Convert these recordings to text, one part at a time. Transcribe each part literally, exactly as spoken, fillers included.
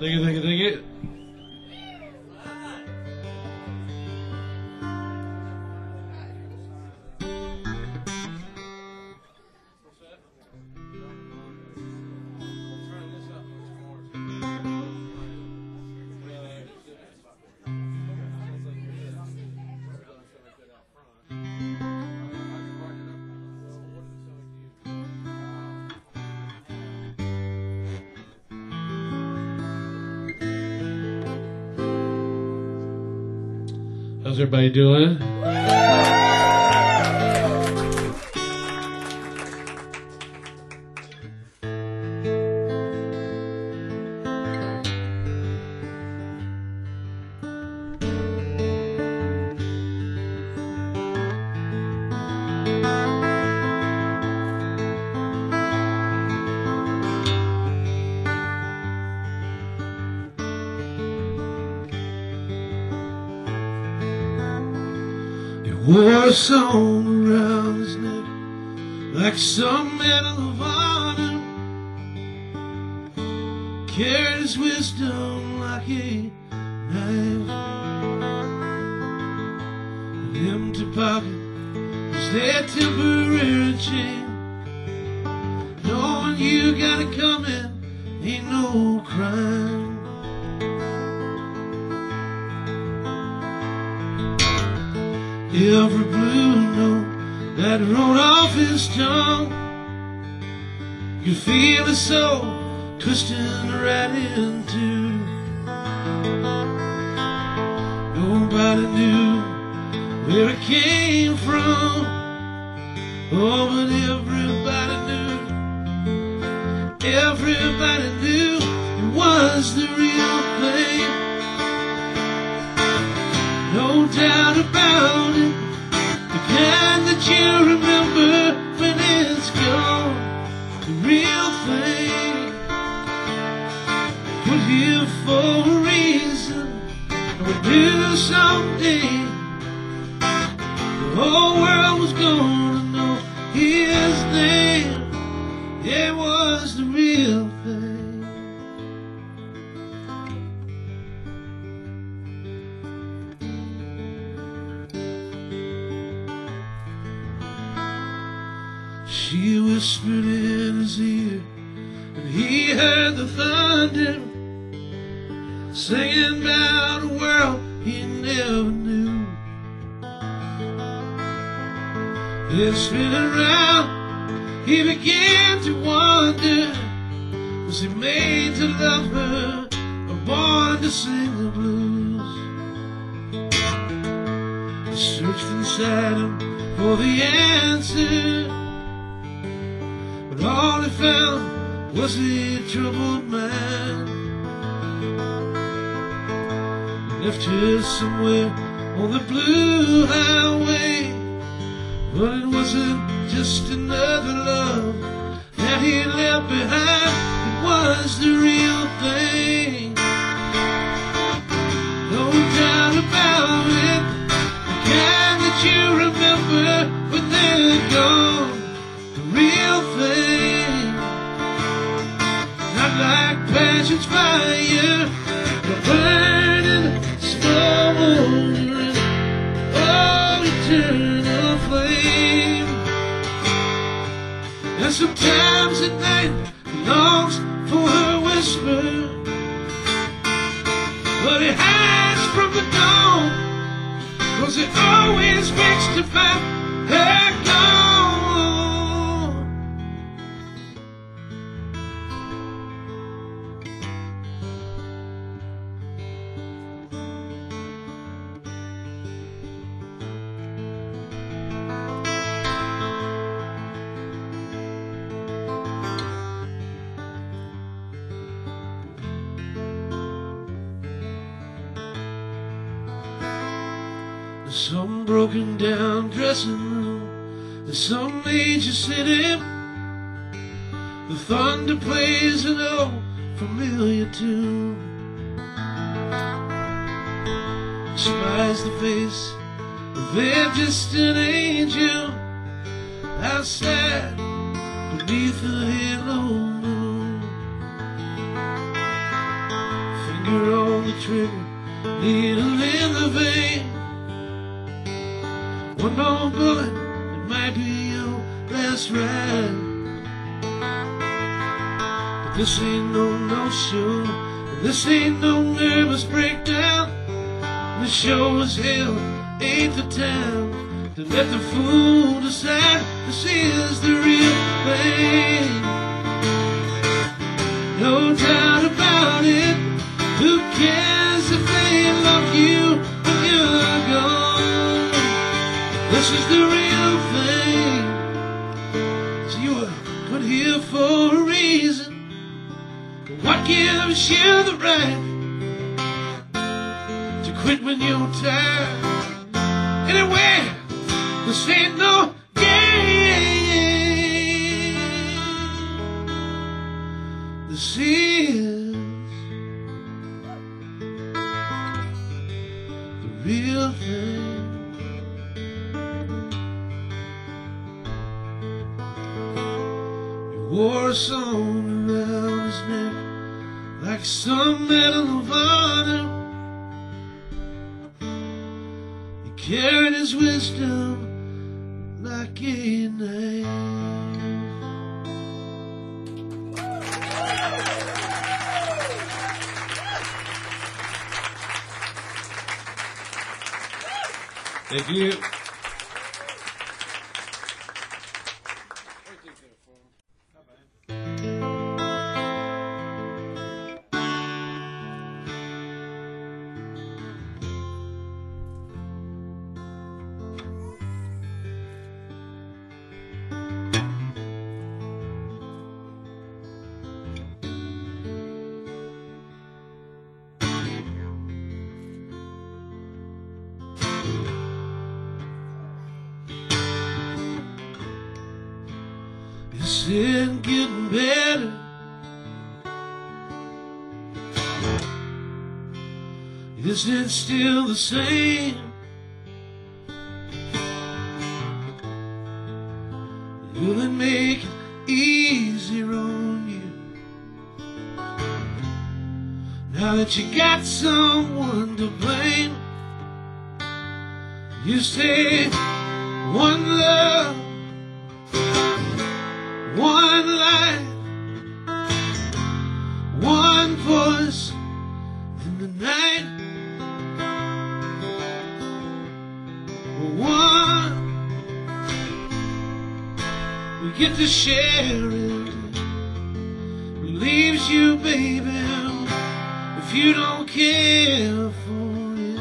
Thank you, thank you, thank you. How's everybody doing? Wore a song around his neck like some medal of honor, carried his wisdom like a knife. An empty pocket was their temporary chain, knowing you got it coming ain't no crime. Every blue note that rolled off his tongue, you feel his soul twisting right in two. Nobody knew where it came from, oh, but everybody knew. Everybody knew it was the real thing. No doubt about it, the kind that you remember when it's gone. The real thing, we're here for a reason, and we'll do someday. The whole world was gonna know his name. It was the real thing. She whispered in his ear, and he heard the thunder, singing about a world he never knew. Then spinning around, he began to wonder, was he made to love her, or born to sing the blues? He searched inside him for the answer, but all he found was a troubled mind. He left her somewhere on the blue highway, but it wasn't just another love that he left behind. It was the real thing. No doubt about it, the kind that you remember when they're gone. The real thing, not like passion's fire, but burning, smoldering, oh, eternal flame. And sometimes at night he longs for her whisper, but he hides from the dawn, 'cause he always waits to find her gone. Some broken down dressing room, in some major city, the thunder plays an old familiar tune. Spies the face of their distant angel outside beneath the halo moon. finger on the trigger, needle in the vein. One more bullet, it might be your last ride. But this ain't no no-show, this ain't no nervous breakdown. The show is hell, ain't the time to let the fool decide. This is the real thing, no doubt about it. Who cares if they love you when you're gone? This is the real thing. So you were put here for a reason. What gives you the right to quit when you're tired? Anyway, this ain't no game. This is the real thing. You wore a song around his neck like some medal of honor. He carried his wisdom like a knife. Thank you. This ain't getting better. Isn't it still the same? Will it make it easier on you now that you got someone to blame? You say one love, one life, one voice in the night, one we get to share it. Relieves you, baby, if you don't care for it.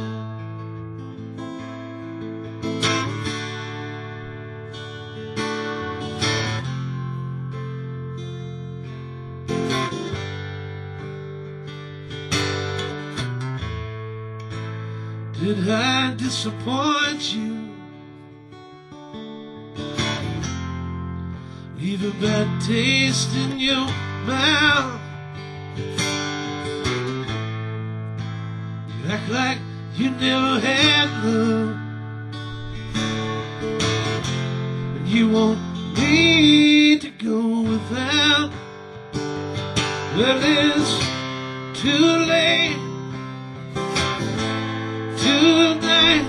Did I disappoint you? Leave a bad taste in your mouth? You act like you never had love, and you want me to go without. Well, it's too late tonight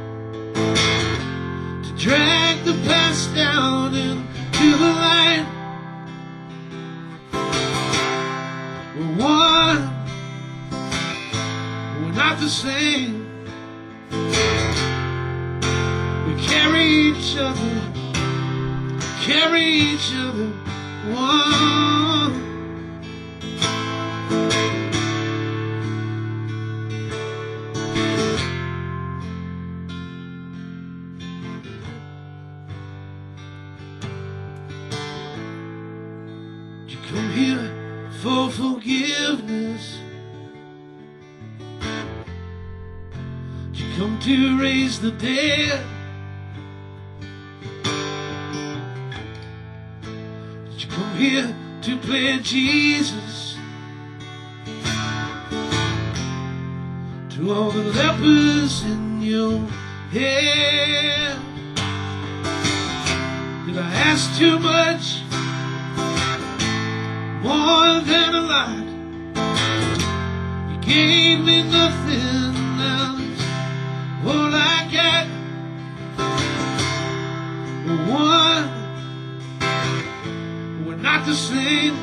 to drag the past down into the light. We're one, we're not the same. We carry each other, carry each other one. Come here for forgiveness. You come to raise the dead. You come here to play Jesus to all the lepers in your head. Did I ask too much? More than a lot. You gave me nothing else. All I got, one, we're not the same.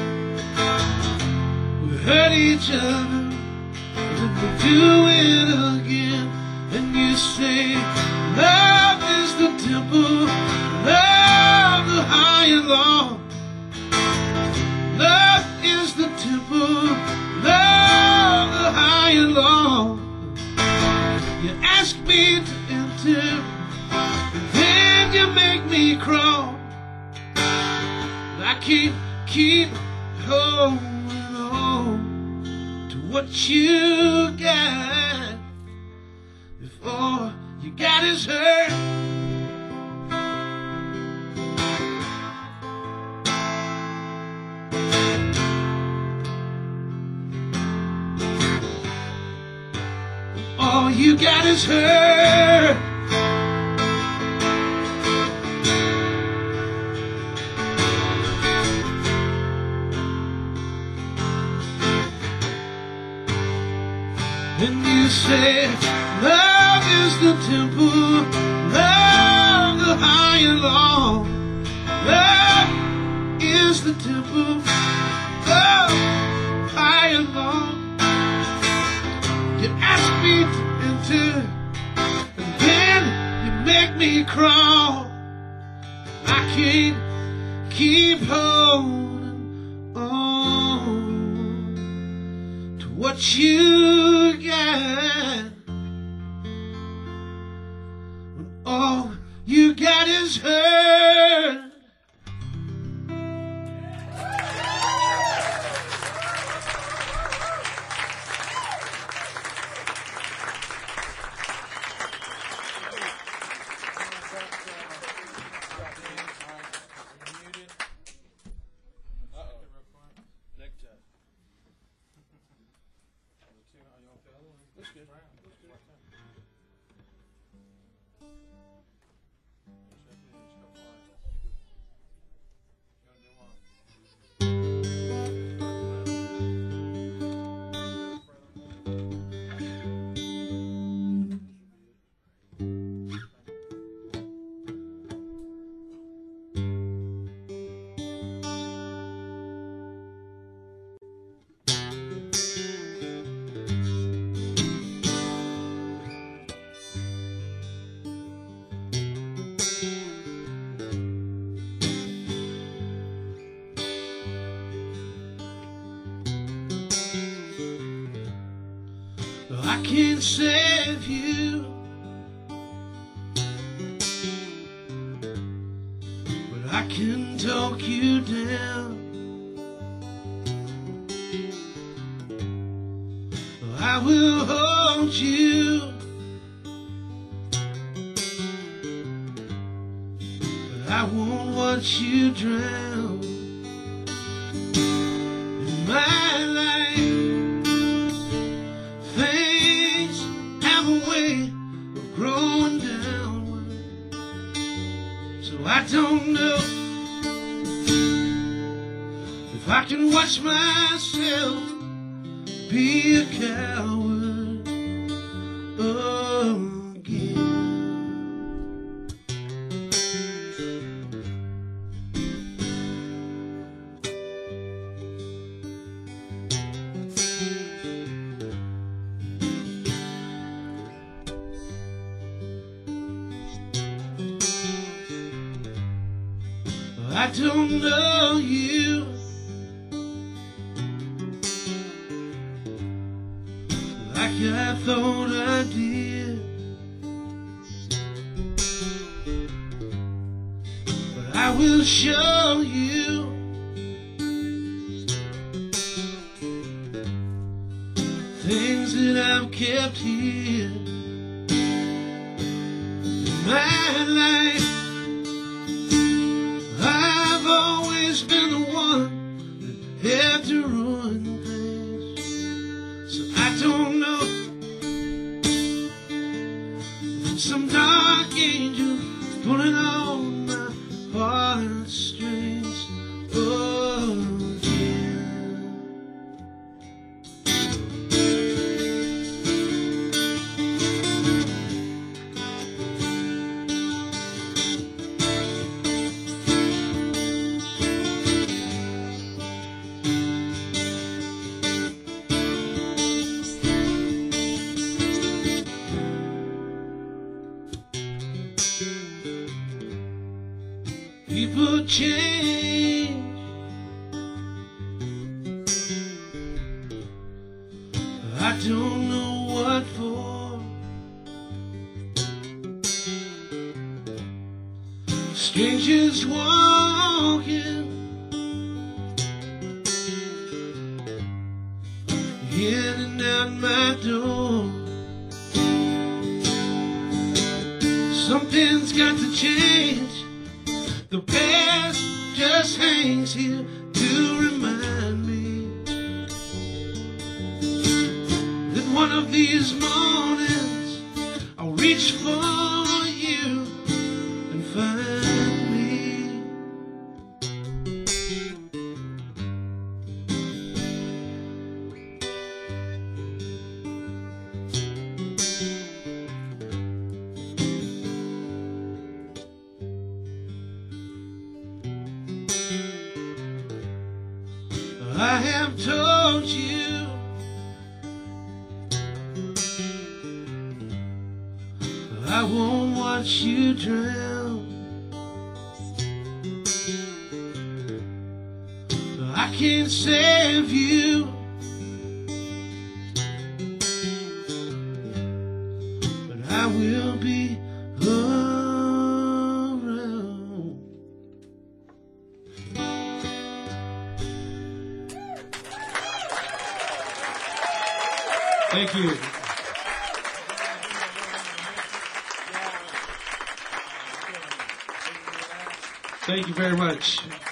We hurt each other, then we do it again. And you say, love is the temple, love the high and low. Love is the temple, love the high and low. You ask me to enter, and then you make me crawl. I can't keep holding on to what you got, if all you got is hurt. All you got is hurt. And you say, love is the temple, love the high and low. Love is the temple, love high and low. You ask me to enter, and then you make me crawl. I can't keep holding on to what you got, when all you got is hurt. I can't save you, but I can talk you down. I will hold you, but I won't watch you drown. In my life, things have a way of growing downward, so I don't know if I can watch myself be a coward again. I don't know you, like I thought I did, but I will show you things that I've kept here in my life. I've always been the one that had to ruin things, so I don't know if some dark angel pulling on my heartstrings again. People change. I don't know what for. Strangers walking in and out my door. Something's got to change. The past just hangs here to remind me that one of these mornings I'll reach for you and find me. I have told you I won't watch you drown. I can't save you, but I will be around. Thank you. Thank you very much.